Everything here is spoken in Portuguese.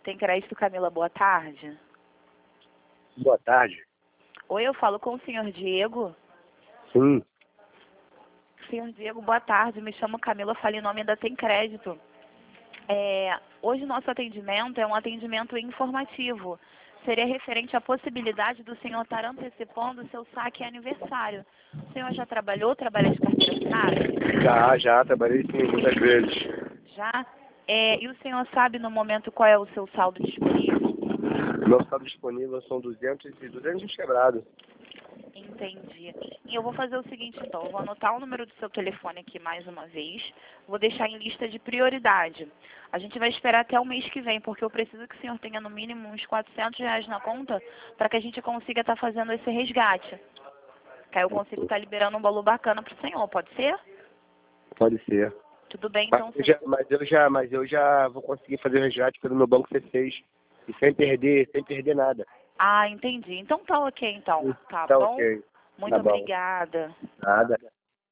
Tem crédito, Camila, boa tarde. Boa tarde. Oi, eu falo com o senhor Diego. Sim. Senhor Diego, boa tarde. Me chamo Camila, falei em nome da Tem Crédito. Hoje nosso atendimento é um atendimento informativo. Seria referente à possibilidade do senhor estar antecipando o seu saque aniversário. O senhor já trabalha de carteira assinada? Já trabalhei sim, muitas vezes. Já? E o senhor sabe no momento qual é o seu saldo disponível? Meu saldo disponível são 200 quebrados. Entendi. E eu vou fazer o seguinte, então. Eu vou anotar o número do seu telefone aqui mais uma vez. Vou deixar em lista de prioridade. A gente vai esperar até o mês que vem, porque eu preciso que o senhor tenha no mínimo uns R$ 400 na conta para que a gente consiga estar fazendo esse resgate. Que aí eu consigo estar liberando um valor bacana para o senhor. Pode ser? Pode ser. Tudo bem, então. Mas eu já vou conseguir fazer o resgate pelo meu banco C6. E sem perder nada. Ah, entendi. Então tá ok, então. Tá Tá bom? ok. Muito Tá bom. obrigada. Nada.